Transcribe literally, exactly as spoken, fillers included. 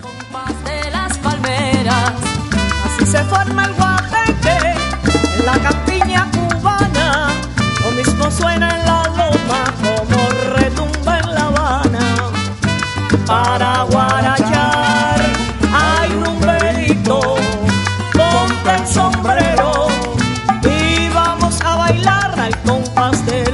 compás de las palmeras, así se forma el guateque en la campiña cubana. Lo mismo suena en la loma como retumba en La Habana. Para guarachar hay rumberito, ponte el sombrero y vamos a bailar al compás de